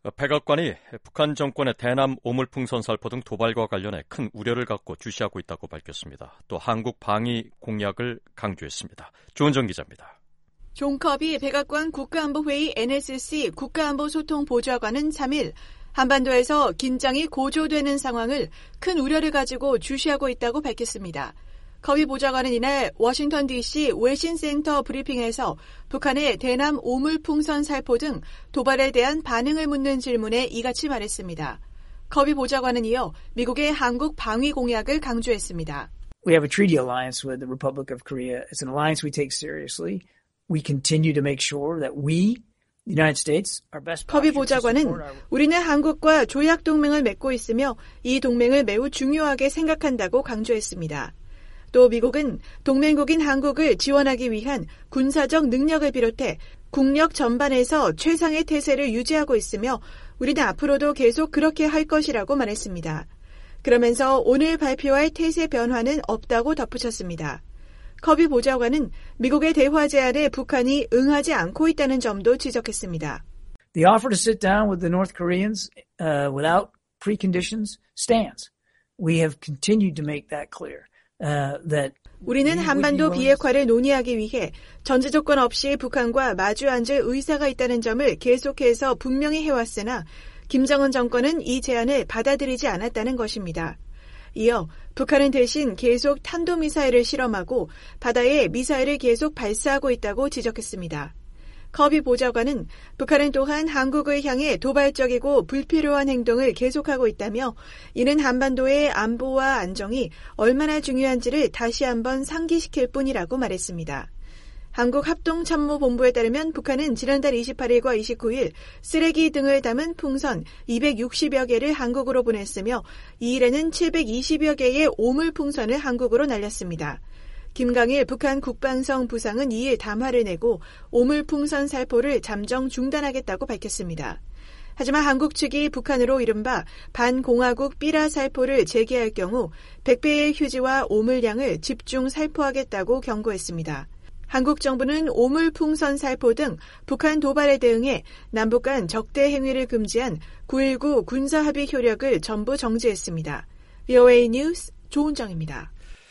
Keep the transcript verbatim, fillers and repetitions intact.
백악관이 북한 정권의 대남 오물풍선 살포 등 도발과 관련해 큰 우려를 갖고 주시하고 있다고 밝혔습니다. 또 한국 방위 공약을 강조했습니다. 조은정 기자입니다. 존 커비 백악관 국가안보회의 엔에스씨 국가안보소통보좌관은 삼 일 한반도에서 긴장이 고조되는 상황을 큰 우려를 가지고 주시하고 있다고 밝혔습니다. 커비 보좌관은 이날 워싱턴 디씨 외신센터 브리핑에서 북한의 대남 오물풍선 살포 등 도발에 대한 반응을 묻는 질문에 이같이 말했습니다. 커비 보좌관은 이어 미국의 한국 방위 공약을 강조했습니다. We have a treaty alliance with the Republic of Korea. It's an alliance we take seriously. We continue to make sure that we The United States, our best 커비 보좌관은 우리는 한국과 조약 동맹을 맺고 있으며 이 동맹을 매우 중요하게 생각한다고 강조했습니다. 또 미국은 동맹국인 한국을 지원하기 위한 군사적 능력을 비롯해 국력 전반에서 최상의 태세를 유지하고 있으며 우리는 앞으로도 계속 그렇게 할 것이라고 말했습니다. 그러면서 오늘 발표할 태세 변화는 없다고 덧붙였습니다. 커비 보좌관은 미국의 대화 제안에 북한이 응하지 않고 있다는 점도 지적했습니다. The offer to sit down with the North Koreans uh, without preconditions stands. We have continued to make that clear. Uh, that 우리는 한반도 비핵화를 논의하기 위해 전제 조건 없이 북한과 마주 앉을 의사가 있다는 점을 계속해서 분명히 해왔으나 김정은 정권은 이 제안을 받아들이지 않았다는 것입니다. 이어 북한은 대신 계속 탄도미사일을 실험하고 바다에 미사일을 계속 발사하고 있다고 지적했습니다. 커비 보좌관은 북한은 또한 한국을 향해 도발적이고 불필요한 행동을 계속하고 있다며 이는 한반도의 안보와 안정이 얼마나 중요한지를 다시 한번 상기시킬 뿐이라고 말했습니다. 한국합동참모본부에 따르면 북한은 지난달 이십팔일과 이십구일 쓰레기 등을 담은 풍선 이백육십여 개를 한국으로 보냈으며 이 일에는 칠백이십여 개의 오물풍선을 한국으로 날렸습니다. 김강일 북한 국방성 부상은 이 일 담화를 내고 오물풍선 살포를 잠정 중단하겠다고 밝혔습니다. 하지만 한국 측이 북한으로 이른바 반공화국 삐라 살포를 재개할 경우 백 배의 휴지와 오물량을 집중 살포하겠다고 경고했습니다. 한국 정부는 오물풍선 살포 등 북한 도발에 대응해 남북 간 적대 행위를 금지한 구일구 군사합의 효력을 전부 정지했습니다. 브이오에이 뉴스 조은정입니다.